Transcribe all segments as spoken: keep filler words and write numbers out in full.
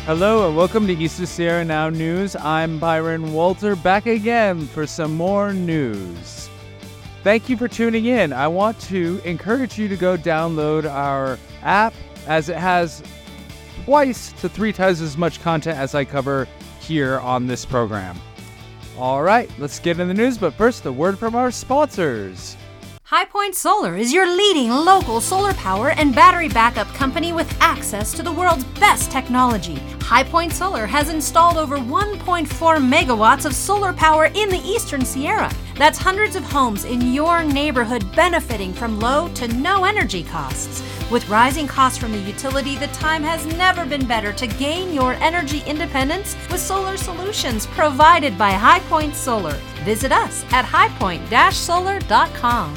Hello and welcome to East of Sierra Now News. I'm Byron Walter, back again for some more news. Thank you for tuning in. I want to encourage you to go download our app, as it has twice to three times as much content as I cover here on this program. All right, let's get in the news, but first, a word from our sponsors. HighPoint Solar is your leading local solar power and battery backup company with access to the world's best technology. HighPoint Solar has installed over one point four megawatts of solar power in the Eastern Sierra. That's hundreds of homes in your neighborhood benefiting from low to no energy costs. With rising costs from the utility, the time has never been better to gain your energy independence with solar solutions provided by HighPoint Solar. Visit us at high point dash solar dot com.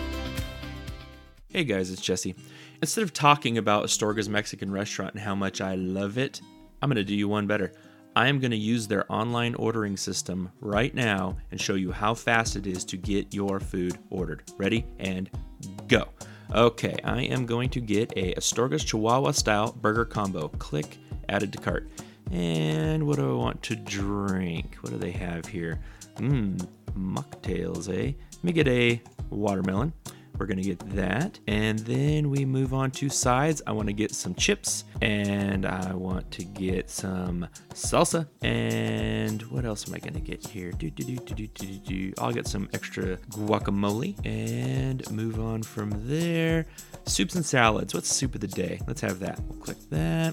Hey guys, it's Jesse. Instead of talking about Astorga's Mexican restaurant and how much I love it, I'm going to do you one better. I am going to use their online ordering system right now and show you how fast it is to get your food ordered. Ready? And go. Okay, I am going to get a Astorga's Chihuahua style burger combo. Click, added to cart. And what do I want to drink? What do they have here? Mmm, mocktails, eh? Let me get a watermelon. We're going to get that. And then we move on to sides. I want to get some chips. And I want to get some salsa. And what else am I going to get here? Do, do, do, do, do, do, do. I'll get some extra guacamole. And move on from there. Soups and salads. What's soup of the day? Let's have that. We'll click that.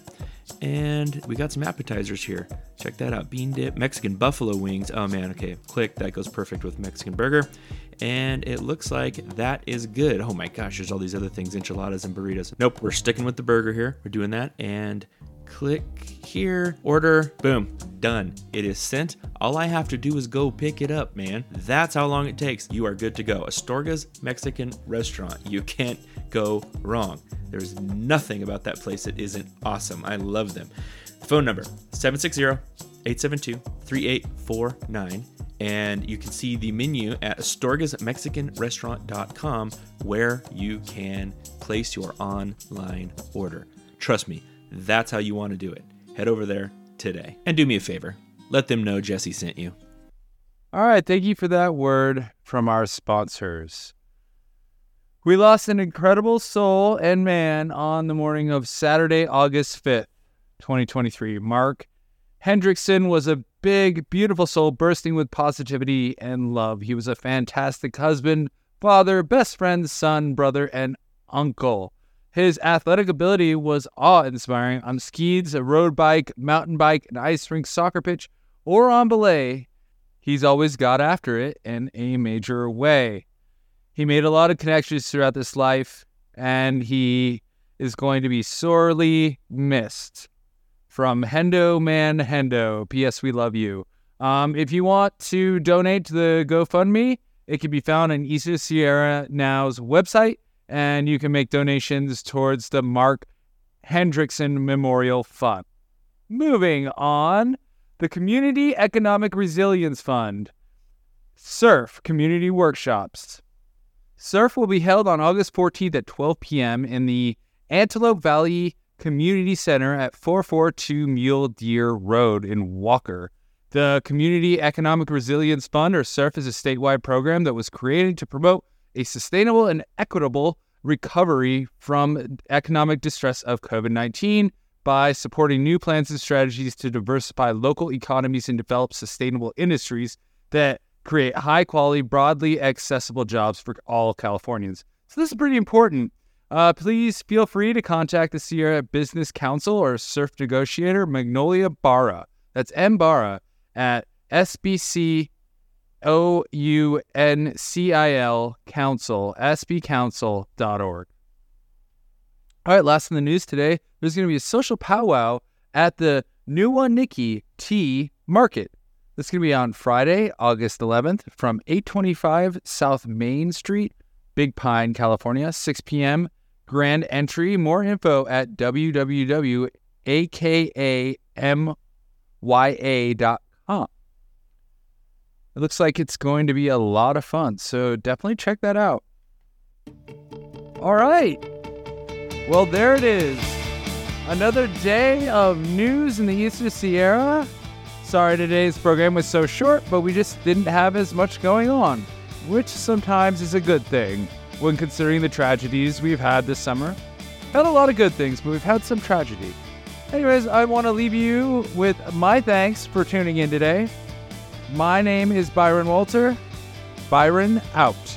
And we got some appetizers here. Check that out. Bean dip, Mexican buffalo wings. Oh man, okay. Click. That goes perfect with Mexican burger. And it looks like that is good. Oh my gosh, there's all these other things, enchiladas and burritos. Nope, we're sticking with the burger here. We're doing that. And click here, order, boom, done. It is sent. All I have to do is go pick it up, man. That's how long it takes. You are good to go. Astorga's Mexican restaurant. You can't go wrong. There's nothing about that place that isn't awesome. I love them. Phone number, seven six zero, eight seven two, three eight four nine. And you can see the menu at astorgas mexican restaurant dot com where you can place your online order. Trust me, that's how you want to do it. Head over there today. And do me a favor, let them know Jesse sent you. All right, thank you for that word from our sponsors. We lost an incredible soul and man on the morning of Saturday, August fifth, twenty twenty-three. Mark Hendrickson was a big, beautiful soul bursting with positivity and love. He was a fantastic husband, father, best friend, son, brother, and uncle. His athletic ability was awe-inspiring on skis, a road bike, mountain bike, an ice rink, soccer pitch, or on belay. He's always got after it in a major way. He made a lot of connections throughout this life, and he is going to be sorely missed. From Hendo Man Hendo, P S. We love you. Um, if you want to donate to the GoFundMe, it can be found on East of Sierra Now's website, and you can make donations towards the Mark Hendrickson Memorial Fund. Moving on, the Community Economic Resilience Fund. Surf Community Workshops. Surf will be held on August fourteenth at twelve p.m. in the Antelope Valley Community Center at four forty-two Mule Deer Road in Walker. The Community Economic Resilience Fund, or SURF, is a statewide program that was created to promote a sustainable and equitable recovery from economic distress of covid nineteen by supporting new plans and strategies to diversify local economies and develop sustainable industries that create high-quality, broadly accessible jobs for all Californians. So this is pretty important. Uh, please feel free to contact the Sierra Business Council or surf negotiator Magnolia Barra. That's M. Barra at S B C O U N C I L Council, S B council dot org. All right, last in the news today, there's going to be a social powwow at the Nuwaunikee Tea Market. This is going to be on Friday, August eleventh from eight twenty-five South Main Street, Big Pine, California, six p.m. Grand entry. More info at w w w dot a k a m y a dot com. It looks like it's going to be a lot of fun, so definitely check that out. All right. Well, there it is. Another day of news in the Eastern Sierra. Sorry today's program was so short, but we just didn't have as much going on, which sometimes is a good thing when considering the tragedies we've had this summer. Had a lot of good things, but we've had some tragedy. Anyways, I want to leave you with my thanks for tuning in today. My name is Byron Walter. Byron out.